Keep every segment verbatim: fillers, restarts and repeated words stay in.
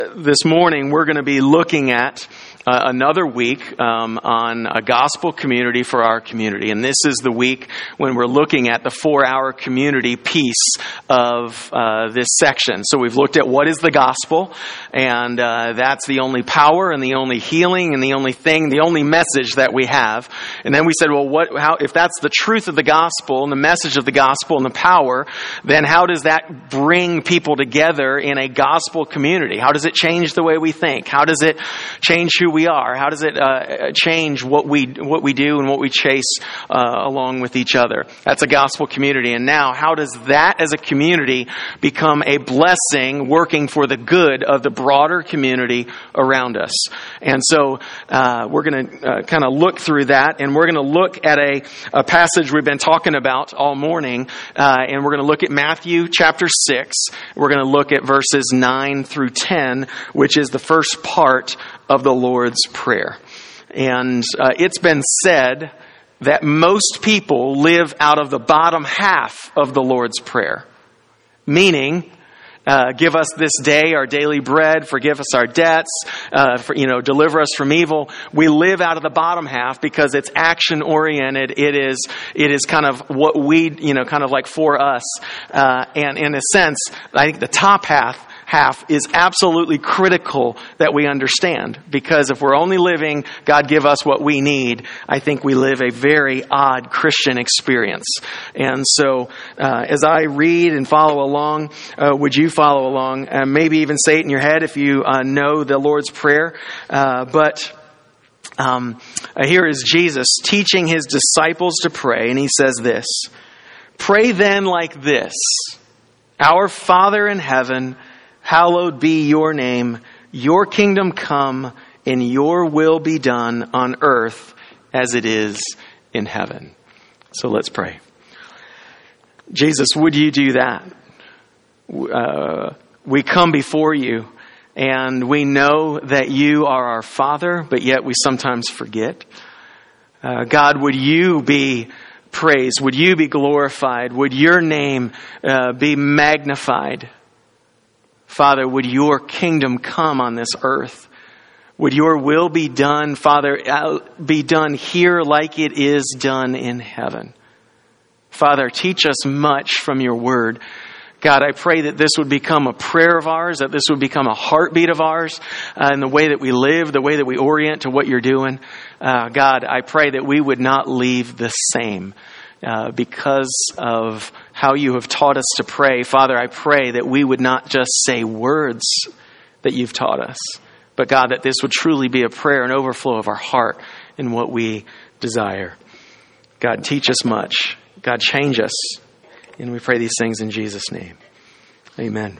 This morning, we're going to be looking at uh, another week um, on a gospel community for our community. And this is the week when we're looking at the four-hour community piece of uh, this section. So we've looked at what is the gospel, and uh, that's the only power and the only healing and the only thing, the only message that we have. And then we said, well, what? How, if that's the truth of the gospel and the message of the gospel and the power, then how does that bring people together in a gospel community? How does it change the way we think? How does it change who we are? How does it uh, change what we what we do and what we chase uh, along with each other? That's a gospel community. And now, how does that as a community become a blessing working for the good of the broader community around us? And so uh, we're going to uh, kind of look through that, and we're going to look at a, a passage we've been talking about all morning, uh, and we're going to look at Matthew chapter six. We're going to look at verses nine through ten, which is the first part of the Lord's Prayer. And uh, it's been said that most people live out of the bottom half of the Lord's Prayer, meaning, uh, give us this day our daily bread, forgive us our debts, uh, for, you know, deliver us from evil. We live out of the bottom half because it's action oriented. It is, it is kind of what we, you know, kind of like for us. Uh, and in a sense, I think the top half half is absolutely critical that we understand, because if we're only living, God give us what we need, I think we live a very odd Christian experience. And so uh, as I read and follow along, uh, would you follow along? Uh, maybe even say it in your head if you uh, know the Lord's Prayer. Uh, but um, here is Jesus teaching his disciples to pray, and he says this: "Pray then like this, Our Father in heaven, hallowed be your name. Your kingdom come, and your will be done on earth as it is in heaven." So let's pray. Jesus, would you do that? Uh, we come before you, and we know that you are our Father, but yet we sometimes forget. Uh, God, would you be praised? Would you be glorified? Would your name uh, be magnified? Father, would your kingdom come on this earth? Would your will be done, Father, be done here like it is done in heaven? Father, teach us much from your word. God, I pray that this would become a prayer of ours, that this would become a heartbeat of ours uh, in the way that we live, the way that we orient to what you're doing. Uh, God, I pray that we would not leave the same. Uh, because of how you have taught us to pray. Father, I pray that we would not just say words that you've taught us, but God, that this would truly be a prayer, an overflow of our heart in what we desire. God, teach us much. God, change us. And we pray these things in Jesus' name. Amen.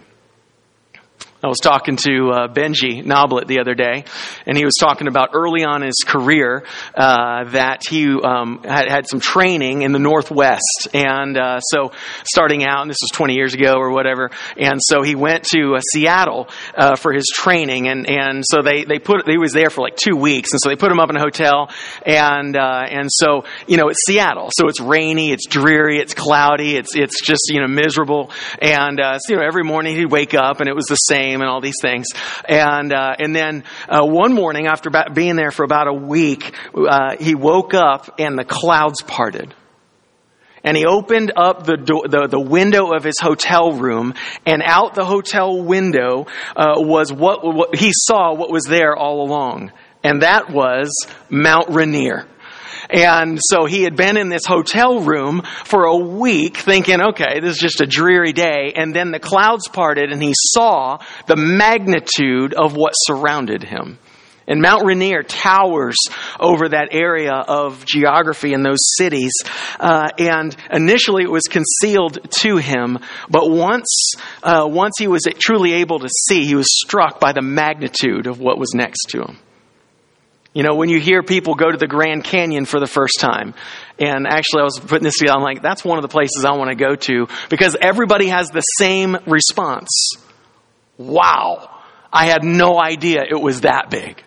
I was talking to uh, Benji Noblet the other day, and he was talking about early on in his career uh, that he um, had, had some training in the Northwest. And uh, so starting out, and this was twenty years ago or whatever, and so he went to uh, Seattle uh, for his training. And, and so they, they put, he was there for like two weeks, and so they put him up in a hotel. And uh, and so, you know, it's Seattle, so it's rainy, it's dreary, it's cloudy, it's it's just, you know, miserable. And uh, so, you know, every morning he'd wake up, and it was the same, and all these things. And uh, and then uh, one morning, after about being there for about a week, uh, he woke up and the clouds parted. And he opened up the, do- the the window of his hotel room, and out the hotel window uh, was what, what he saw what was there all along. And that was Mount Rainier. And so he had been in this hotel room for a week thinking, okay, this is just a dreary day. And then the clouds parted and he saw the magnitude of what surrounded him. And Mount Rainier towers over that area of geography in those cities. Uh, and initially it was concealed to him. But once, uh, once he was truly able to see, he was struck by the magnitude of what was next to him. You know, when you hear people go to the Grand Canyon for the first time, and actually I was putting this together, I'm like, that's one of the places I want to go to, because everybody has the same response. Wow, I had no idea it was that big.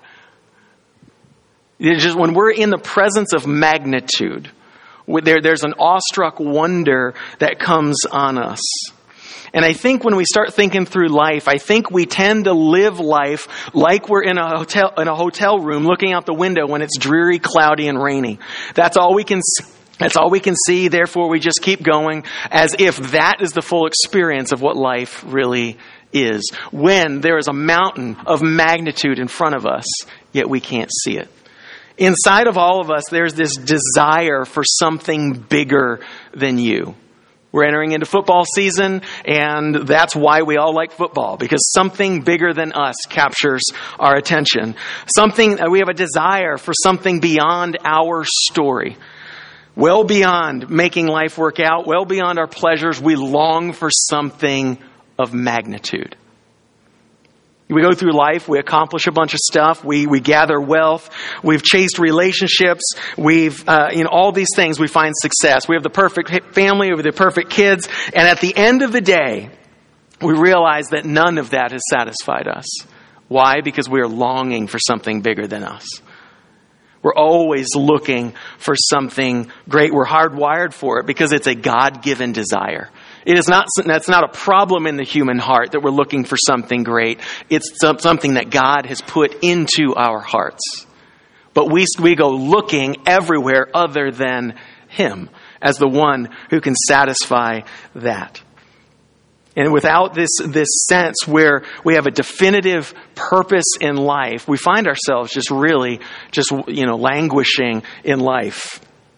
It's just when we're in the presence of magnitude, there, there's an awestruck wonder that comes on us. And I think when we start thinking through life, I think we tend to live life like we're in a hotel in a hotel room looking out the window when it's dreary, cloudy, and rainy. That's all we can that's all we can see, therefore we just keep going as if that is the full experience of what life really is. When there is a mountain of magnitude in front of us, yet we can't see it. Inside of all of us, there's this desire for something bigger than you. We're entering into football season, and that's why we all like football, because something bigger than us captures our attention. Something, we have a desire for something beyond our story. Well beyond making life work out, well beyond our pleasures, we long for something of magnitude. We go through life, we accomplish a bunch of stuff, we we gather wealth, we've chased relationships, we've, uh, you know, all these things, we find success. We have the perfect family, we have the perfect kids, and at the end of the day, we realize that none of that has satisfied us. Why? Because we are longing for something bigger than us. We're always looking for something great. We're hardwired for it because it's a God-given desire. It is not, that's not a problem in the human heart that we're looking for something great. It's something that God has put into our hearts. But we, we go looking everywhere other than Him as the one who can satisfy that. And without this, this sense where we have a definitive purpose in life, we find ourselves just really, just, you know, languishing in life.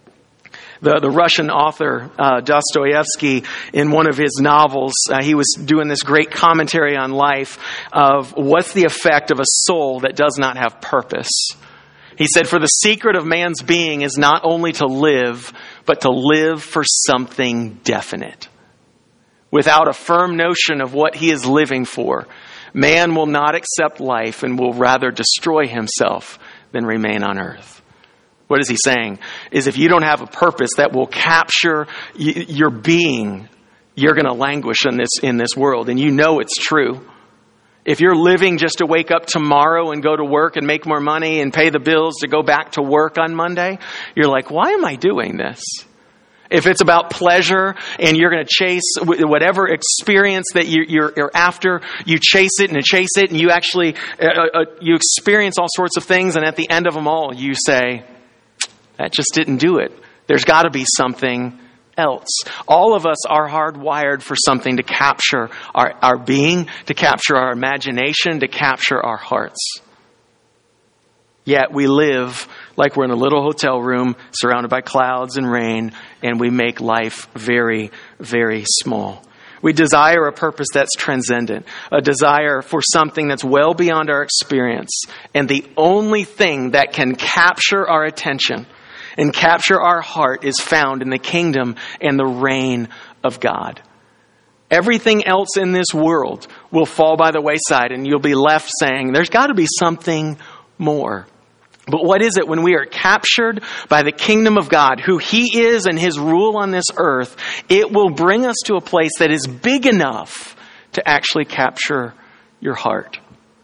The, the Russian author, uh, Dostoevsky, in one of his novels, uh, he was doing this great commentary on life of what's the effect of a soul that does not have purpose. He said, for the secret of man's being is not only to live, but to live for something definite. Without a firm notion of what he is living for, man will not accept life and will rather destroy himself than remain on earth. What is he saying? Is if you don't have a purpose that will capture y- your being, you're going to languish in this in this world. And you know it's true. If you're living just to wake up tomorrow and go to work and make more money and pay the bills to go back to work on Monday, you're like, why am I doing this? If it's about pleasure and you're going to chase whatever experience that you're, you're after, you chase it and chase it and you actually, uh, uh, you experience all sorts of things, and at the end of them all, you say, that just didn't do it. There's got to be something else. All of us are hardwired for something to capture our, our being, to capture our imagination, to capture our hearts. Yet we live like we're in a little hotel room surrounded by clouds and rain, and we make life very, very small. We desire a purpose that's transcendent, a desire for something that's well beyond our experience. And the only thing that can capture our attention and capture our heart is found in the kingdom and the reign of God. Everything else in this world will fall by the wayside, and you'll be left saying, there's got to be something more. But what is it when we are captured by the kingdom of God, who He is and His rule on this earth? It will bring us to a place that is big enough to actually capture your heart.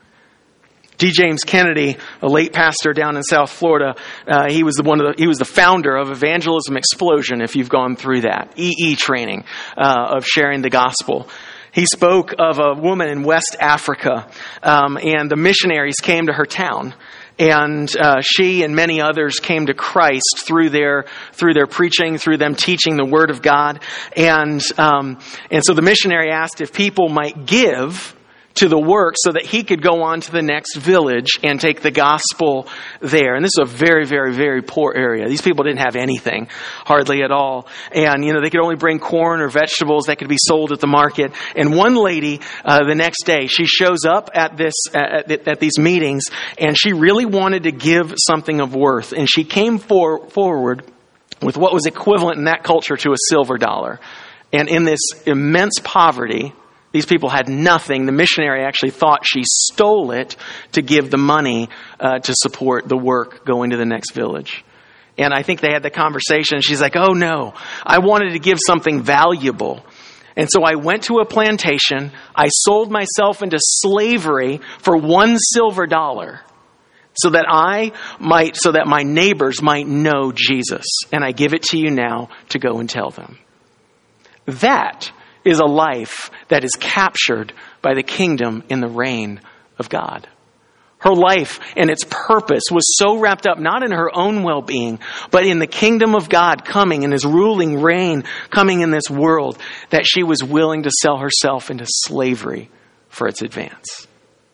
D. James Kennedy, a late pastor down in South Florida, uh, he was the one of the, he was the founder of Evangelism Explosion, if you've gone through that, E E training uh, of sharing the gospel. He spoke of a woman in West Africa, um, and the missionaries came to her town. And uh, she and many others came to Christ through their through their preaching, through them teaching the Word of God. And um, and so the missionary asked if people might give to the work so that he could go on to the next village and take the gospel there. And this is a very, very, very poor area. These people didn't have anything, hardly at all. And, you know, they could only bring corn or vegetables that could be sold at the market. And one lady, uh, the next day, she shows up at this, at, at these meetings, and she really wanted to give something of worth. And she came for, forward with what was equivalent in that culture to a silver dollar. And in this immense poverty, these people had nothing. The missionary actually thought she stole it to give the money uh, to support the work going to the next village. And I think they had the conversation. She's like, oh no, I wanted to give something valuable. And so I went to a plantation. I sold myself into slavery for one silver dollar so that I might, so that my neighbors might know Jesus. And I give it to you now to go and tell them. That is a life that is captured by the kingdom in the reign of God. Her life and its purpose was so wrapped up not in her own well-being, but in the kingdom of God coming, in his ruling reign coming in this world, that she was willing to sell herself into slavery for its advance.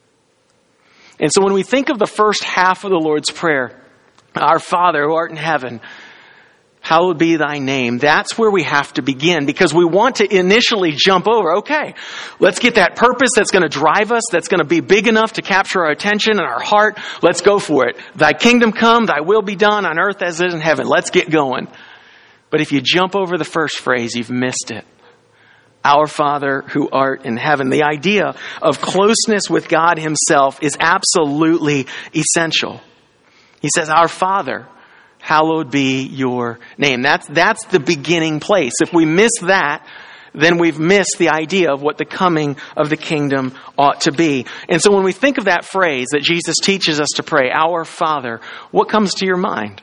And so when we think of the first half of the Lord's Prayer, our Father who art in heaven, hallowed be thy name. That's where we have to begin, because we want to initially jump over. Okay, let's get that purpose that's going to drive us, that's going to be big enough to capture our attention and our heart. Let's go for it. Thy kingdom come, thy will be done on earth as it is in heaven. Let's get going. But if you jump over the first phrase, you've missed it. Our Father who art in heaven. The idea of closeness with God himself is absolutely essential. He says, our Father, hallowed be your name. That's, that's the beginning place. If we miss that, then we've missed the idea of what the coming of the kingdom ought to be. And so when we think of that phrase that Jesus teaches us to pray, our Father, what comes to your mind?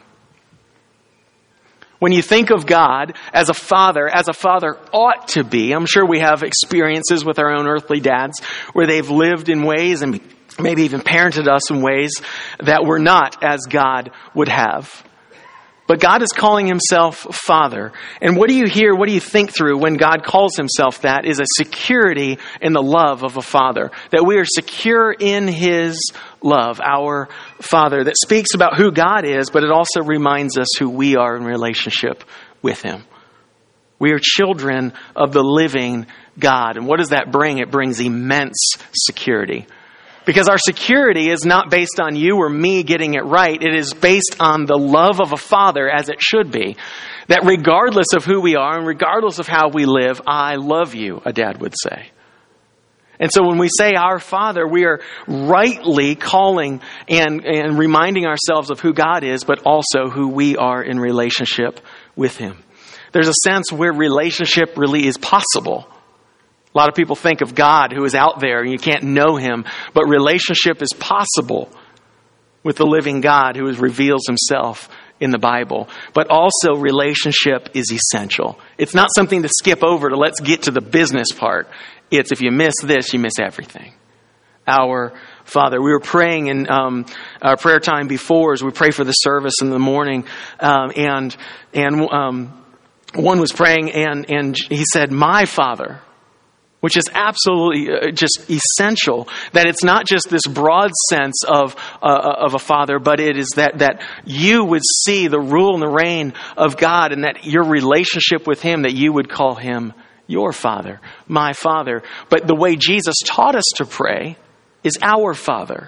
When you think of God as a father, as a father ought to be, I'm sure we have experiences with our own earthly dads where they've lived in ways and maybe even parented us in ways that were not as God would have. But God is calling himself Father. And what do you hear, what do you think through when God calls himself that is a security in the love of a father. That we are secure in his love, our Father, that speaks about who God is, but it also reminds us who we are in relationship with him. We are children of the living God. And what does that bring? It brings immense security. Because our security is not based on you or me getting it right. It is based on the love of a father, as it should be. That regardless of who we are and regardless of how we live, I love you, a dad would say. And so when we say our Father, we are rightly calling and, and reminding ourselves of who God is, but also who we are in relationship with him. There's a sense where relationship really is possible. A lot of people think of God who is out there and you can't know him, but relationship is possible with the living God who reveals himself in the Bible. But also relationship is essential. It's not something to skip over to let's get to the business part. It's if you miss this, you miss everything. Our Father. We were praying in um, our prayer time before as we pray for the service in the morning, um, and and um, one was praying and and he said, "My Father," which is absolutely uh, just essential. That it's not just this broad sense of uh, of a father, but it is that that you would see the rule and the reign of God, and that your relationship with him, that you would call him your Father, my Father. But the way Jesus taught us to pray is our Father.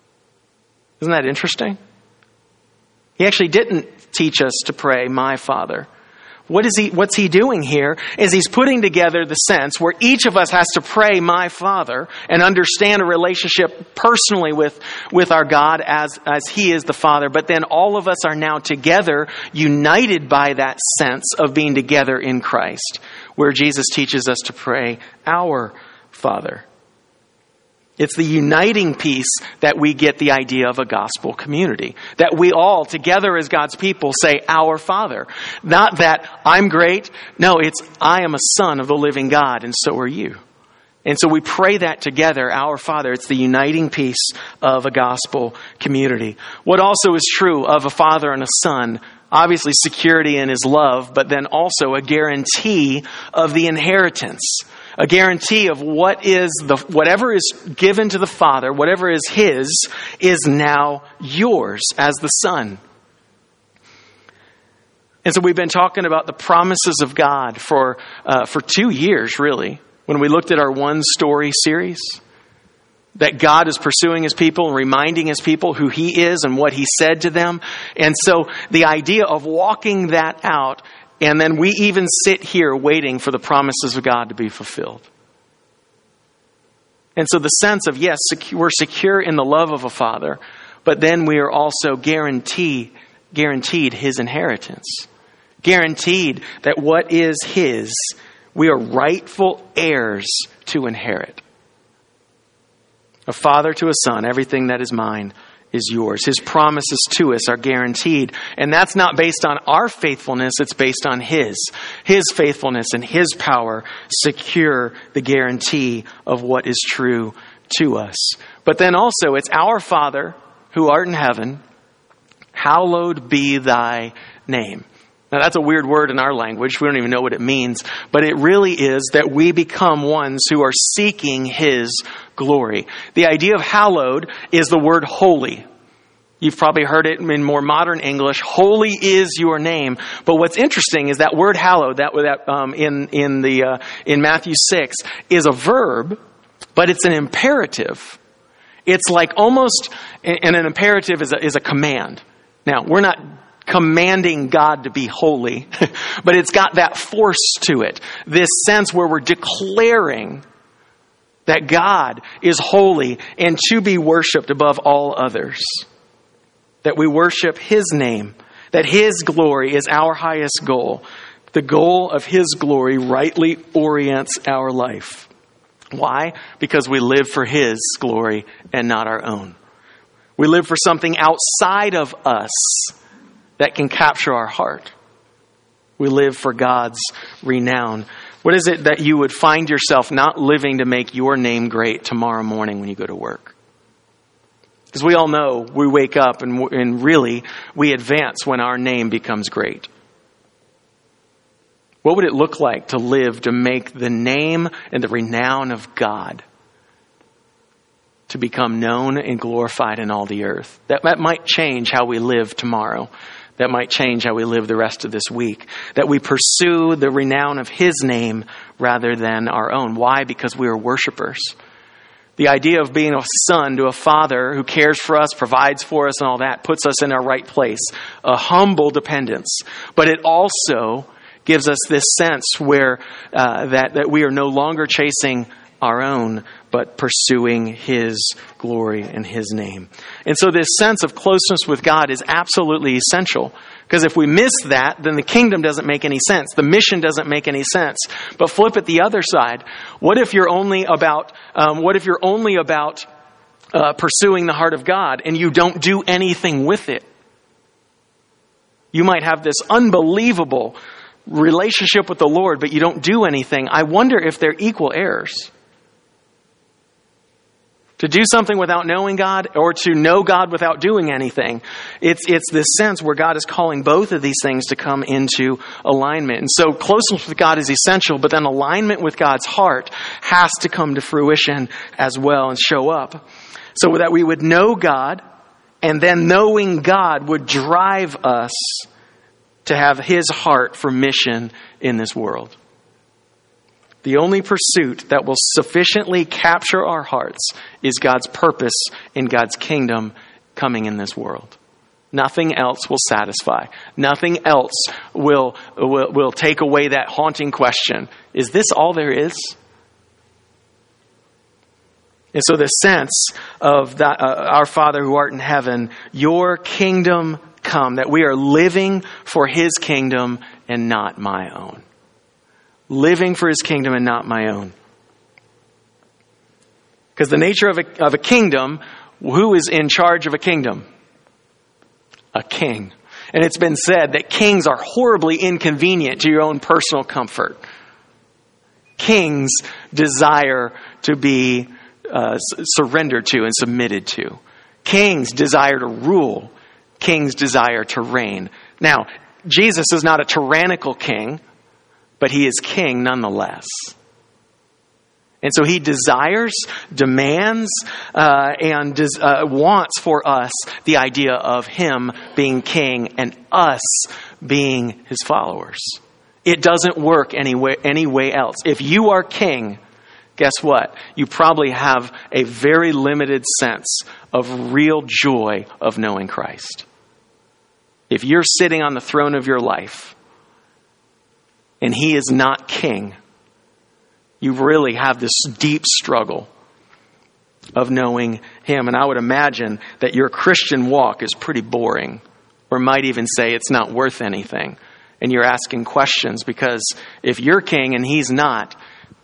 Isn't that interesting? He actually didn't teach us to pray, my Father. What is he, what's he doing here is he's putting together the sense where each of us has to pray, my Father, and understand a relationship personally with, with our God as, as he is the Father. But then all of us are now together, united by that sense of being together in Christ, where Jesus teaches us to pray, our Father. It's the uniting piece that we get the idea of a gospel community. That we all, together as God's people, say, our Father. Not that I'm great. No, it's I am a son of the living God, and so are you. And so we pray that together, our Father. It's the uniting piece of a gospel community. What also is true of a father and a son, obviously security in his love, but then also a guarantee of the inheritance. A guarantee of what is the whatever is given to the Father, whatever is his, is now yours as the Son. And so we've been talking about the promises of God for uh, for two years, really, when we looked at our One Story series. That God is pursuing his people and reminding his people who he is and what he said to them. And so the idea of walking that out, and then we even sit here waiting for the promises of God to be fulfilled. And so the sense of, yes, we're secure in the love of a father, but then we are also guaranteed, guaranteed his inheritance. Guaranteed that what is his, we are rightful heirs to inherit. A father to a son, everything that is mine is yours. His promises to us are guaranteed. And that's not based on our faithfulness, it's based on His. His faithfulness and His power secure the guarantee of what is true to us. But then also, it's our Father who art in heaven, hallowed be thy name. Now that's a weird word in our language. We don't even know what it means. But it really is that we become ones who are seeking His glory. The idea of hallowed is the word holy. You've probably heard it in more modern English. Holy is your name. But what's interesting is that word hallowed, that, that um, in in the uh, in Matthew six, is a verb, but it's an imperative. It's like almost, and an imperative is a, is a command. Now, we're not commanding God to be holy, but it's got that force to it. This sense where we're declaring that God is holy and to be worshiped above all others. That we worship His name, that His glory is our highest goal. The goal of His glory rightly orients our life. Why? Because we live for His glory and not our own. We live for something outside of us that can capture our heart. We live for God's renown. What is it that you would find yourself not living to make your name great tomorrow morning when you go to work? Because we all know we wake up and, and really we advance when our name becomes great. What would it look like to live to make the name and the renown of God to become known and glorified in all the earth? That, that might change how we live tomorrow. That might change how we live the rest of this week. That we pursue the renown of His name rather than our own. Why? Because we are worshipers. The idea of being a son to a father who cares for us, provides for us, and all that puts us in our right place. A humble dependence. But it also gives us this sense where uh, that, that we are no longer chasing our own, but pursuing His glory and His name. And so this sense of closeness with God is absolutely essential. Because if we miss that, then the kingdom doesn't make any sense. The mission doesn't make any sense. But flip it the other side. What if you're only about, um, what if you're only about uh, pursuing the heart of God and you don't do anything with it? You might have this unbelievable relationship with the Lord, but you don't do anything. I wonder if they're equal heirs. To do something without knowing God, or to know God without doing anything. It's it's this sense where God is calling both of these things to come into alignment. And so closeness with God is essential, but then alignment with God's heart has to come to fruition as well and show up. So that we would know God, and then knowing God would drive us to have His heart for mission in this world. The only pursuit that will sufficiently capture our hearts is God's purpose in God's kingdom coming in this world. Nothing else will satisfy. Nothing else will, will, will take away that haunting question. Is this all there is? And so the sense of that, uh, our Father who art in heaven, your kingdom come, that we are living for His kingdom and not my own. Living for His kingdom and not my own. Because the nature of a, of a kingdom, who is in charge of a kingdom? A king. And it's been said that kings are horribly inconvenient to your own personal comfort. Kings desire to be uh, surrendered to and submitted to. Kings desire to rule. Kings desire to reign. Now, Jesus is not a tyrannical king, but He is king nonetheless. And so He desires, demands, uh, and des- uh, wants for us the idea of Him being king and us being His followers. It doesn't work any way, any way else. If you are king, guess what? You probably have a very limited sense of real joy of knowing Christ. If you're sitting on the throne of your life, and He is not king, you really have this deep struggle of knowing Him. And I would imagine that your Christian walk is pretty boring, or might even say it's not worth anything. And you're asking questions because if you're king and He's not,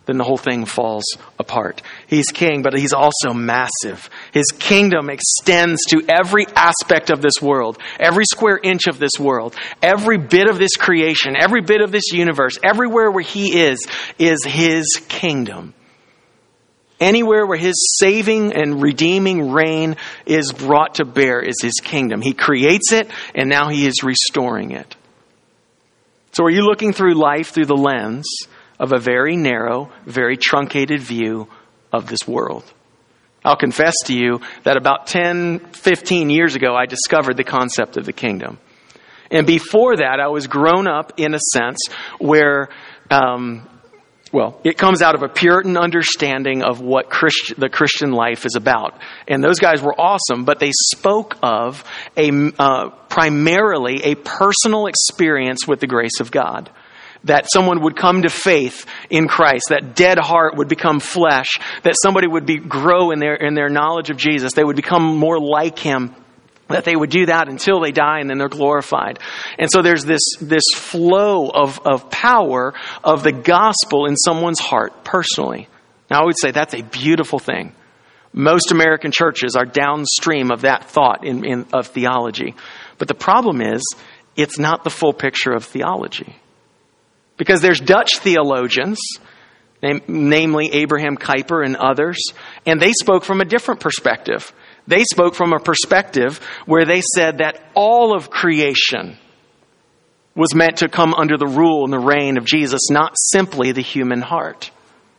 then the whole thing falls apart. He's king, but he's also massive. His kingdom extends to every aspect of this world, every square inch of this world, every bit of this creation, every bit of this universe, everywhere where he is, is his kingdom. Anywhere where his saving and redeeming reign is brought to bear is his kingdom. He creates it, and now he is restoring it. So are you looking through life through the lens of a very narrow, very truncated view of this world? I'll confess to you that about ten, fifteen years ago, I discovered the concept of the kingdom. And before that, I was grown up in a sense where, um, well, it comes out of a Puritan understanding of what Christ- the Christian life is about. And those guys were awesome, but they spoke of a uh, primarily a personal experience with the grace of God. That someone would come to faith in Christ, that dead heart would become flesh, that somebody would be grow in their in their knowledge of Jesus, they would become more like him, that they would do that until they die and then they're glorified. And so there's this this flow of, of power of the gospel in someone's heart personally. Now I would say that's a beautiful thing. Most American churches are downstream of that thought in, in of theology. But the problem is, it's not the full picture of theology. Because there's Dutch theologians, nam- namely Abraham Kuyper and others, and they spoke from a different perspective. They spoke from a perspective where they said that all of creation was meant to come under the rule and the reign of Jesus, not simply the human heart.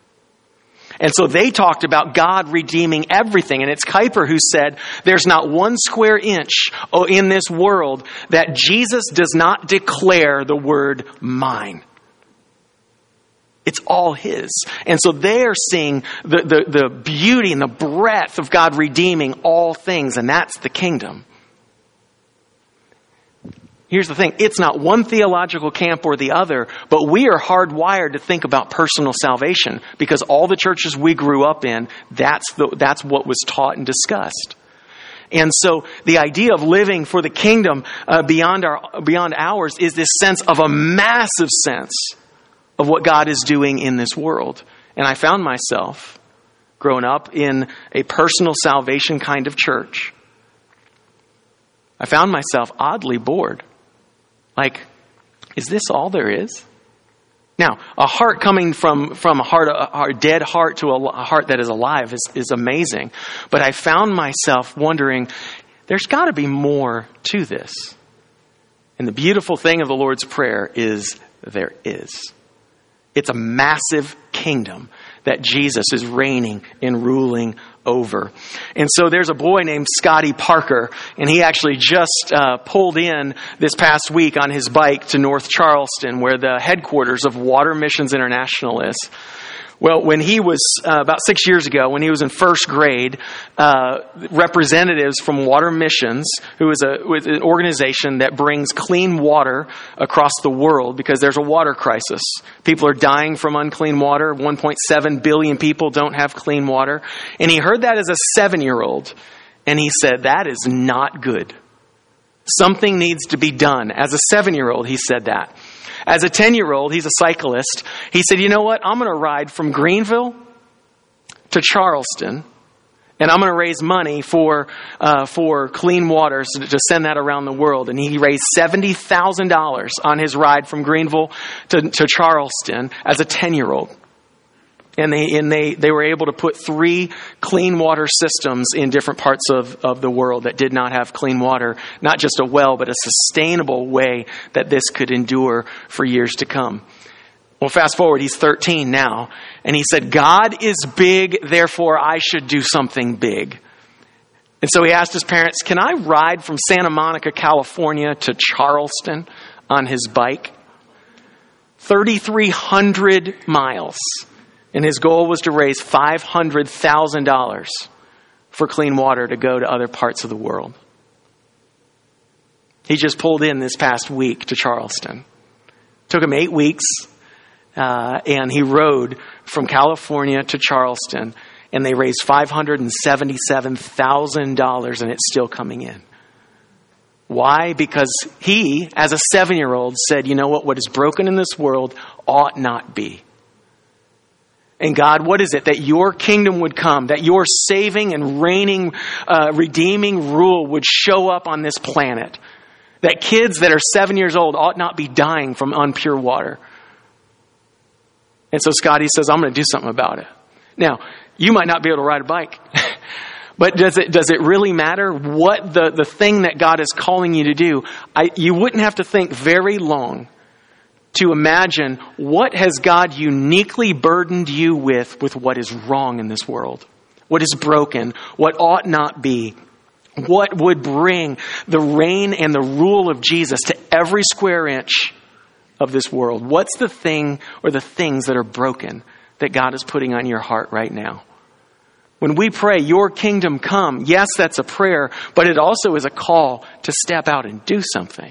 And so they talked about God redeeming everything. And it's Kuyper who said, there's not one square inch in this world that Jesus does not declare the word mine. It's all his. And so they are seeing the, the, the beauty and the breadth of God redeeming all things. And that's the kingdom. Here's the thing. It's not one theological camp or the other, but we are hardwired to think about personal salvation because all the churches we grew up in, that's the, that's what was taught and discussed. And so the idea of living for the kingdom uh, beyond our beyond ours is this sense of a massive sense of what God is doing in this world. And I found myself growing up in a personal salvation kind of church. I found myself oddly bored. Like, is this all there is? Now, a heart coming from, from a heart, a, a dead heart to a, a heart that is alive is, is amazing. But I found myself wondering, there's got to be more to this. And the beautiful thing of the Lord's Prayer is there is. It's a massive kingdom that Jesus is reigning and ruling over. And so there's a boy named Scotty Parker, and he actually just uh, pulled in this past week on his bike to North Charleston, where the headquarters of Water Missions International is. Well, when he was, uh, about six years ago, when he was in first grade, uh, representatives from Water Missions, who is a, with an organization that brings clean water across the world because there's a water crisis. People are dying from unclean water. one point seven billion people don't have clean water. And he heard that as a seven-year-old, and he said, that is not good. Something needs to be done. As a seven-year-old, he said that. As a ten-year-old, he's a cyclist. He said, you know what? I'm going to ride from Greenville to Charleston, and I'm going to raise money for uh, for clean water so to send that around the world. And he raised seventy thousand dollars on his ride from Greenville to, to Charleston as a ten-year-old. And they and they, they were able to put three clean water systems in different parts of, of the world that did not have clean water. Not just a well, but a sustainable way that this could endure for years to come. Well, fast forward, he's thirteen now. And he said, God is big, therefore I should do something big. And so he asked his parents, can I ride from Santa Monica, California to Charleston on his bike? thirty-three hundred miles. And his goal was to raise five hundred thousand dollars for clean water to go to other parts of the world. He just pulled in this past week to Charleston. Took him eight weeks, uh, and he rode from California to Charleston, and they raised five hundred seventy-seven thousand dollars, and it's still coming in. Why? Because he, as a seven-year-old, said, you know what, what is broken in this world ought not be. And God, what is it? That your kingdom would come, that your saving and reigning, uh, redeeming rule would show up on this planet. That kids that are seven years old ought not be dying from unpure water. And so Scotty says, I'm going to do something about it. Now, you might not be able to ride a bike. But does it does it really matter what the, the thing that God is calling you to do? I, you wouldn't have to think very long to imagine what has God uniquely burdened you with, with what is wrong in this world, what is broken, what ought not be, what would bring the reign and the rule of Jesus to every square inch of this world. What's the thing or the things that are broken that God is putting on your heart right now? When we pray, your kingdom come, yes, that's a prayer, but it also is a call to step out and do something.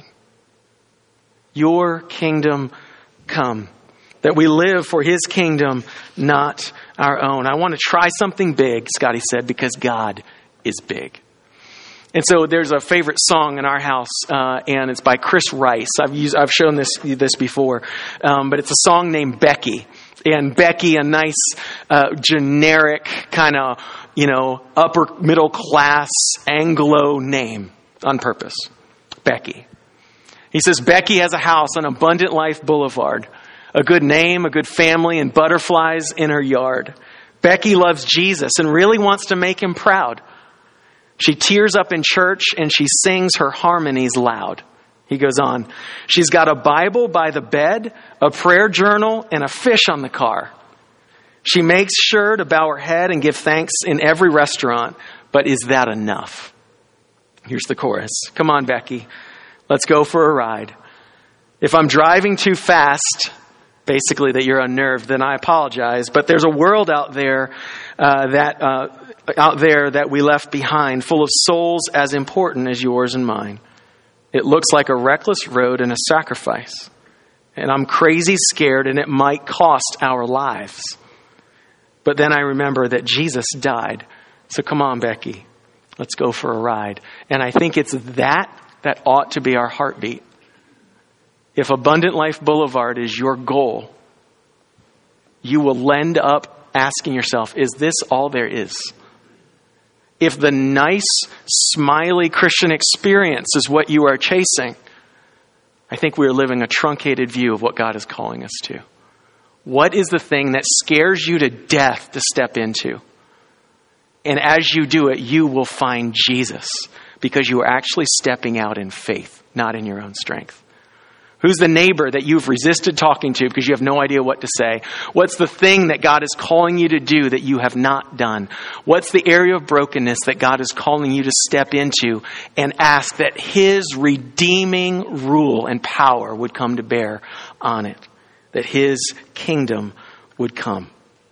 Your kingdom come. That we live for his kingdom, not our own. I want to try something big, Scotty said, because God is big. And so there's a favorite song in our house, uh, and it's by Chris Rice. I've used, I've shown this this before, um, but it's a song named Becky. And Becky, a nice, uh, generic kind of, you know, upper middle class Anglo name on purpose. Becky. He says, Becky has a house on Abundant Life Boulevard, a good name, a good family, and butterflies in her yard. Becky loves Jesus and really wants to make him proud. She tears up in church and she sings her harmonies loud. He goes on. She's got a Bible by the bed, a prayer journal, and a fish on the car. She makes sure to bow her head and give thanks in every restaurant. But is that enough? Here's the chorus. Come on, Becky. Let's go for a ride. If I'm driving too fast, basically that you're unnerved, then I apologize. But there's a world out there uh, that uh, out there that we left behind, full of souls as important as yours and mine. It looks like a reckless road and a sacrifice. And I'm crazy scared and it might cost our lives. But then I remember that Jesus died. So come on, Becky, let's go for a ride. And I think it's that that ought to be our heartbeat. If Abundant Life Boulevard is your goal, you will end up asking yourself, is this all there is? If the nice, smiley Christian experience is what you are chasing, I think we are living a truncated view of what God is calling us to. What is the thing that scares you to death to step into? And as you do it, you will find Jesus because you are actually stepping out in faith, not in your own strength. Who's the neighbor that you've resisted talking to because you have no idea what to say? What's the thing that God is calling you to do that you have not done? What's the area of brokenness that God is calling you to step into and ask that his redeeming rule and power would come to bear on it? That his kingdom would come.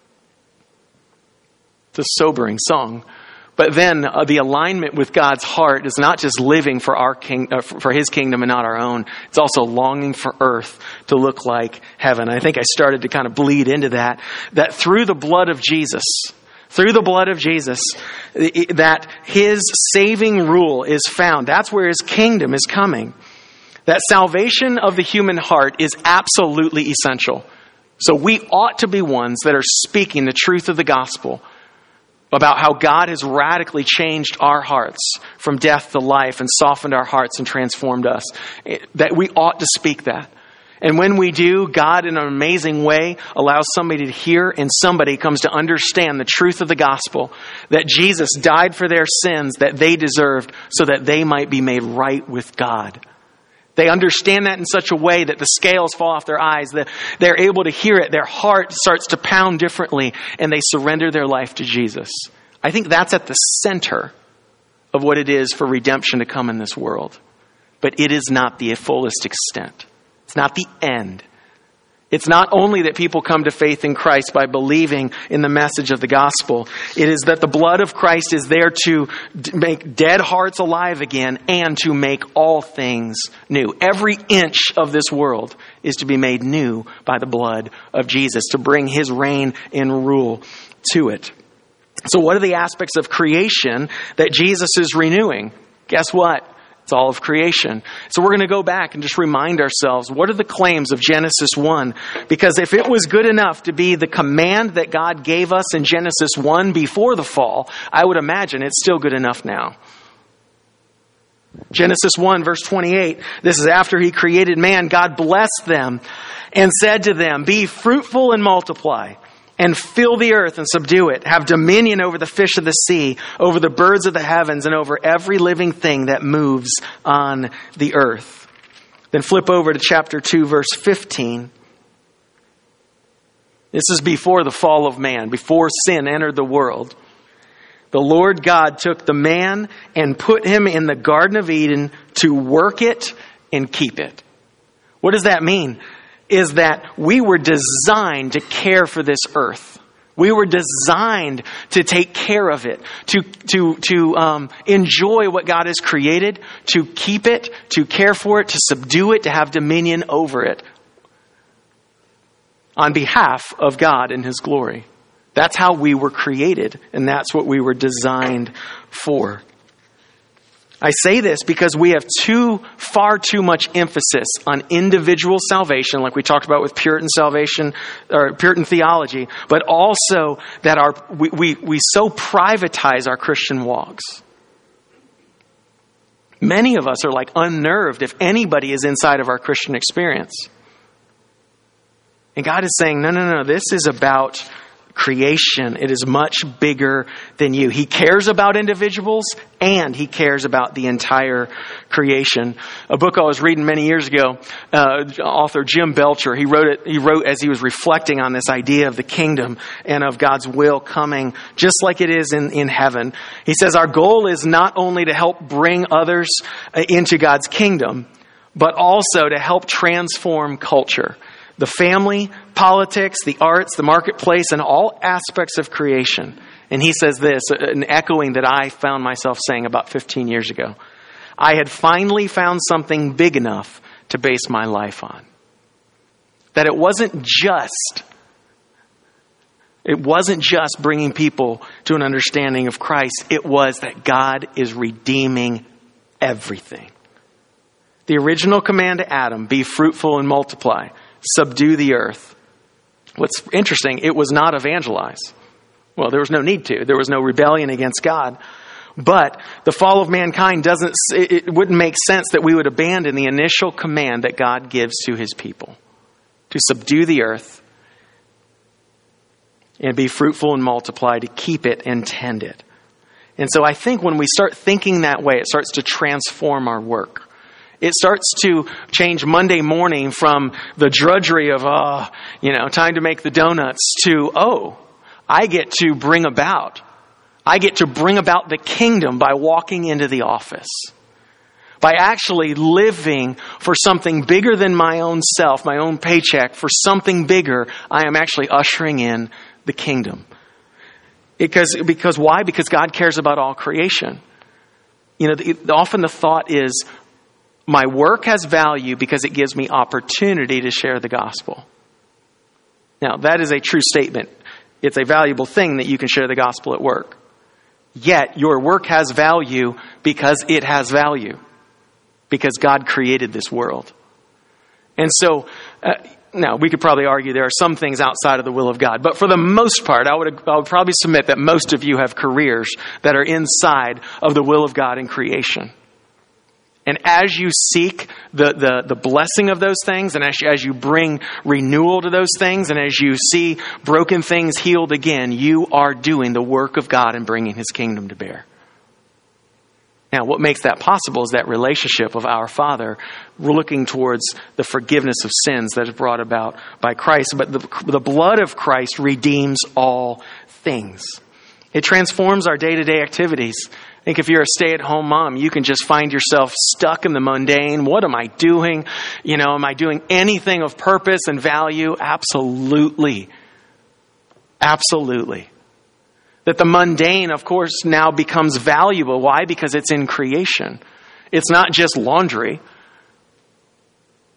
It's a sobering song. But then uh, the alignment with God's heart is not just living for our king, uh, for his kingdom and not our own. It's also longing for earth to look like heaven. I think I started to kind of bleed into that, that through the blood of Jesus, through the blood of Jesus, that his saving rule is found. That's where his kingdom is coming. That salvation of the human heart is absolutely essential. So we ought to be ones that are speaking the truth of the gospel about how God has radically changed our hearts from death to life and softened our hearts and transformed us. That we ought to speak that. And when we do, God in an amazing way allows somebody to hear and somebody comes to understand the truth of the gospel. That Jesus died for their sins that they deserved so that they might be made right with God. They understand that in such a way that the scales fall off their eyes, that they're able to hear it. Their heart starts to pound differently and they surrender their life to Jesus. I think that's at the center of what it is for redemption to come in this world. But it is not the fullest extent. It's not the end. It's not only that people come to faith in Christ by believing in the message of the gospel. It is that the blood of Christ is there to make dead hearts alive again and to make all things new. Every inch of this world is to be made new by the blood of Jesus, to bring his reign and rule to it. So what are the aspects of creation that Jesus is renewing? Guess what? It's all of creation. So we're going to go back and just remind ourselves, what are the claims of Genesis one? Because if it was good enough to be the command that God gave us in Genesis one before the fall, I would imagine it's still good enough now. Genesis one, verse twenty-eight, this is after he created man. God blessed them and said to them, be fruitful and multiply, and fill the earth and subdue it. Have dominion over the fish of the sea, over the birds of the heavens, and over every living thing that moves on the earth. Then flip over to chapter two, verse fifteen. This is before the fall of man, before sin entered the world. The Lord God took the man and put him in the Garden of Eden to work it and keep it. What does that mean? Is that we were designed to care for this earth. We were designed to take care of it, to to to um, enjoy what God has created, to keep it, to care for it, to subdue it, to have dominion over it on behalf of God and His glory. That's how we were created, and that's what we were designed for. I say this because we have too, far too much emphasis on individual salvation, like we talked about with Puritan salvation, or Puritan theology, but also that our we, we, we so privatize our Christian walks. Many of us are like unnerved if anybody is inside of our Christian experience. And God is saying, no, no, no, this is about creation. It is much bigger than you. He cares about individuals and He cares about the entire creation. A book I was reading many years ago, uh, author Jim Belcher, he wrote it, he wrote as he was reflecting on this idea of the kingdom and of God's will coming just like it is in, in heaven. He says, our goal is not only to help bring others into God's kingdom, but also to help transform culture. The family, politics, the arts, the marketplace, and all aspects of creation. And he says this, an echoing that I found myself saying about fifteen years ago. I had finally found something big enough to base my life on. That it wasn't just, it wasn't just bringing people to an understanding of Christ. It was that God is redeeming everything. The original command to Adam, be fruitful and multiply. Subdue the earth. What's interesting, it was not evangelize. Well, there was no need to. There was no rebellion against God. But the fall of mankind doesn't, it wouldn't make sense that we would abandon the initial command that God gives to His people. To subdue the earth and be fruitful and multiply, to keep it and tend it. And so I think when we start thinking that way, it starts to transform our work. It starts to change Monday morning from the drudgery of, oh, you know, time to make the donuts to, oh, I get to bring about, I get to bring about the kingdom by walking into the office. By actually living for something bigger than my own self, my own paycheck, for something bigger, I am actually ushering in the kingdom. Because, because why? Because God cares about all creation. You know, the, often the thought is, my work has value because it gives me opportunity to share the gospel. Now, that is a true statement. It's a valuable thing that you can share the gospel at work. Yet, your work has value because it has value. Because God created this world. And so, uh, now, we could probably argue there are some things outside of the will of God. But for the most part, I would, I would probably submit that most of you have careers that are inside of the will of God in creation. And as you seek the, the, the blessing of those things, and as you, as you bring renewal to those things, and as you see broken things healed again, you are doing the work of God and bringing His kingdom to bear. Now, what makes that possible is that relationship of our Father. We're looking towards the forgiveness of sins that is brought about by Christ. But the, the blood of Christ redeems all things. It transforms our day-to-day activities. I think if you're a stay-at-home mom, you can just find yourself stuck in the mundane. What am I doing? You know, am I doing anything of purpose and value? Absolutely. Absolutely. That the mundane, of course, now becomes valuable. Why? Because it's in creation. It's not just laundry.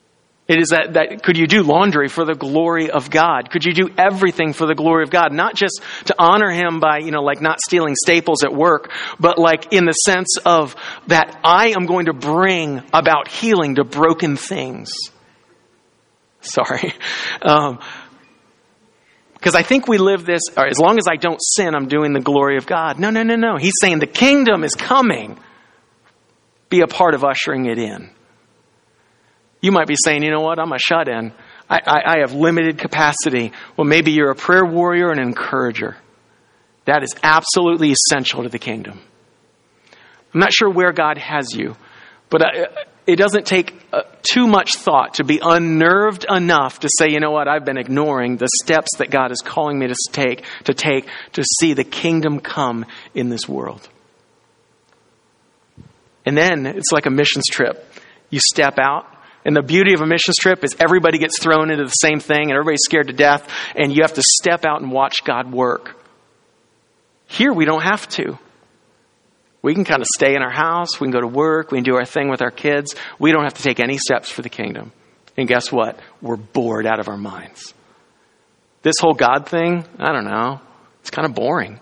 It is that, that could you do laundry for the glory of God? Could you do everything for the glory of God? Not just to honor him by, you know, like not stealing staples at work, but like in the sense of that I am going to bring about healing to broken things. Sorry. Um, because I think we live this, or as long as I don't sin, I'm doing the glory of God. No, no, no, no. He's saying the kingdom is coming. Be a part of ushering it in. You might be saying, you know what, I'm a shut-in. I, I, I have limited capacity. Well, maybe you're a prayer warrior and an encourager. That is absolutely essential to the kingdom. I'm not sure where God has you, but I, it doesn't take uh, too much thought to be unnerved enough to say, you know what, I've been ignoring the steps that God is calling me to take, to take to see the kingdom come in this world. And then it's like a missions trip. You step out. And the beauty of a missions trip is everybody gets thrown into the same thing and everybody's scared to death and you have to step out and watch God work. Here we don't have to. We can kind of stay in our house. We can go to work. We can do our thing with our kids. We don't have to take any steps for the kingdom. And guess what? We're bored out of our minds. This whole God thing, I don't know. It's kind of boring.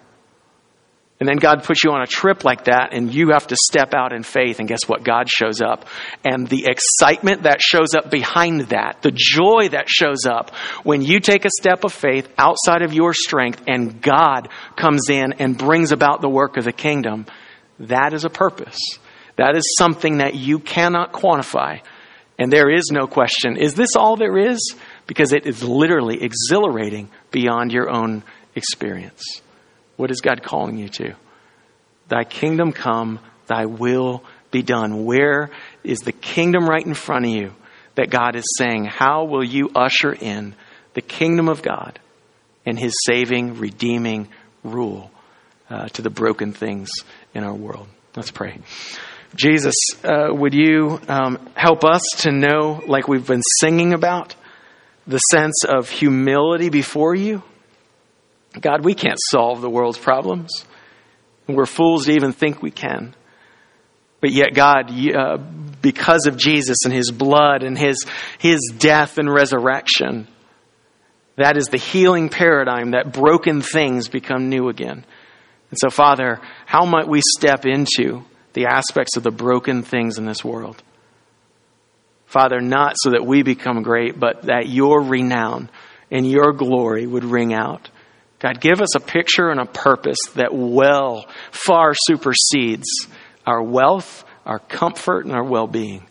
And then God puts you on a trip like that and you have to step out in faith and guess what? God shows up. And the excitement that shows up behind that, the joy that shows up when you take a step of faith outside of your strength and God comes in and brings about the work of the kingdom, that is a purpose. That is something that you cannot quantify. And there is no question, is this all there is? Because it is literally exhilarating beyond your own experience. What is God calling you to? Thy kingdom come, thy will be done. Where is the kingdom right in front of you that God is saying, how will you usher in the kingdom of God and his saving, redeeming rule uh, to the broken things in our world? Let's pray. Jesus, uh, would you um, help us to know, like we've been singing about, the sense of humility before you? God, we can't solve the world's problems. We're fools to even think we can. But yet, God, uh, because of Jesus and his blood and his, his death and resurrection, that is the healing paradigm that broken things become new again. And so, Father, how might we step into the aspects of the broken things in this world? Father, not so that we become great, but that your renown and your glory would ring out. God, give us a picture and a purpose that well, far supersedes our wealth, our comfort, and our well-being.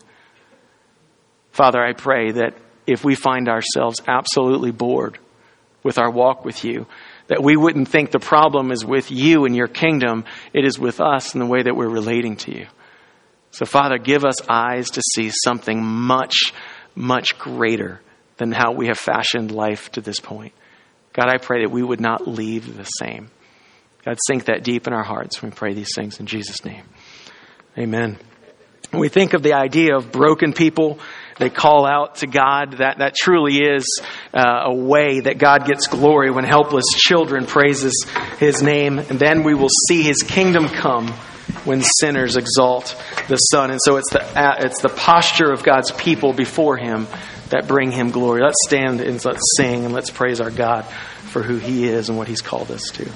Father, I pray that if we find ourselves absolutely bored with our walk with you, that we wouldn't think the problem is with you and your kingdom. It is with us in the way that we're relating to you. So, Father, give us eyes to see something much, much greater than how we have fashioned life to this point. God, I pray that we would not leave the same. God, sink that deep in our hearts when we pray these things in Jesus' name. Amen. When we think of the idea of broken people, they call out to God. That, that truly is uh, a way that God gets glory when helpless children praises his name. And then we will see his kingdom come when sinners exalt the Son. And so it's the, uh, it's the posture of God's people before him that bring him glory. Let's stand and let's sing and let's praise our God for who he is and what he's called us to.